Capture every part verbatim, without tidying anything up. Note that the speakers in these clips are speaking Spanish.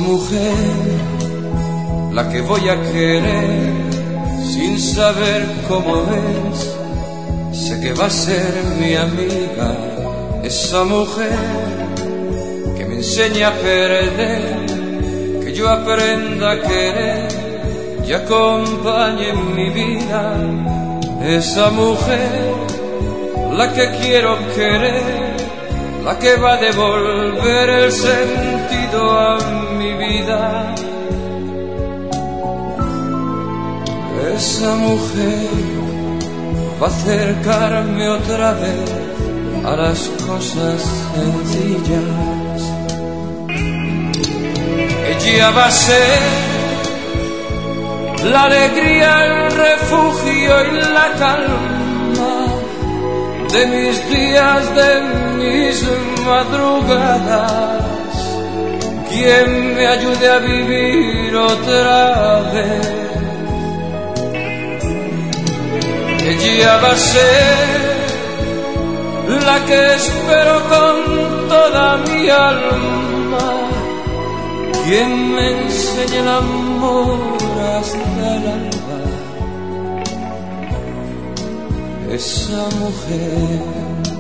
mujer, la que voy a querer, sin saber cómo es, sé que va a ser mi amiga. Esa mujer que me enseña a perder, que yo aprenda a querer y acompañe en mi vida. Esa mujer, la que quiero querer, la que va a devolver el sentido a mi vida. Esa mujer va a acercarme otra vez a las cosas sencillas. Ella va a ser la alegría, el refugio y la calma de mis días, de mis madrugadas, quien me ayude a vivir otra vez. Ella va a ser la que espero con toda mi alma, quien me enseñe el amor hasta el alba. Esa mujer.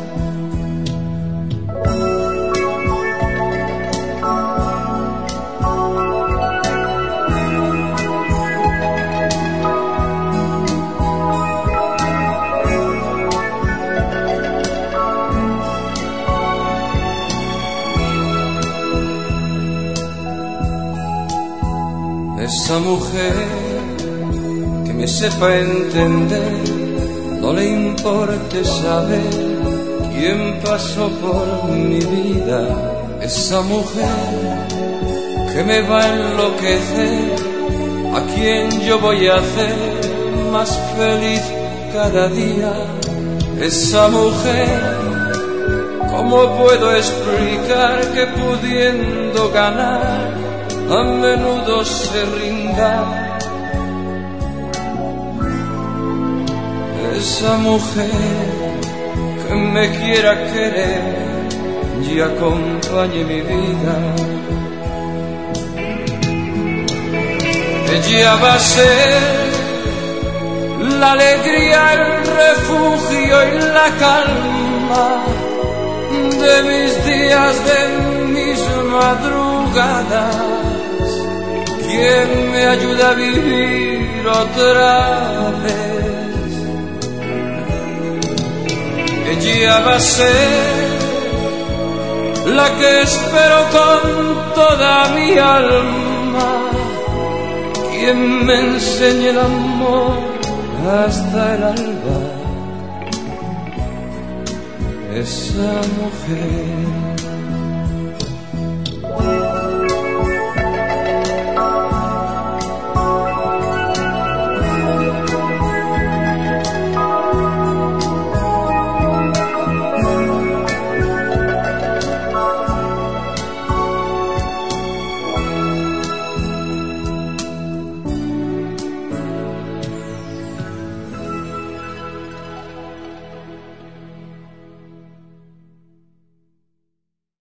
Esa mujer que me sepa entender, no le importe saber quién pasó por mi vida. Esa mujer que me va a enloquecer, a quien yo voy a hacer más feliz cada día. Esa mujer, ¿cómo puedo explicar que pudiendo ganar a menudo se rinda? Esa mujer que me quiera querer y acompañe mi vida. Ella va a ser la alegría, el refugio y la calma de mis días, de mis madrugadas, quien me ayuda a vivir otra vez. Ella va a ser la que espero con toda mi alma, quien me enseñe el amor hasta el alba. Esa mujer.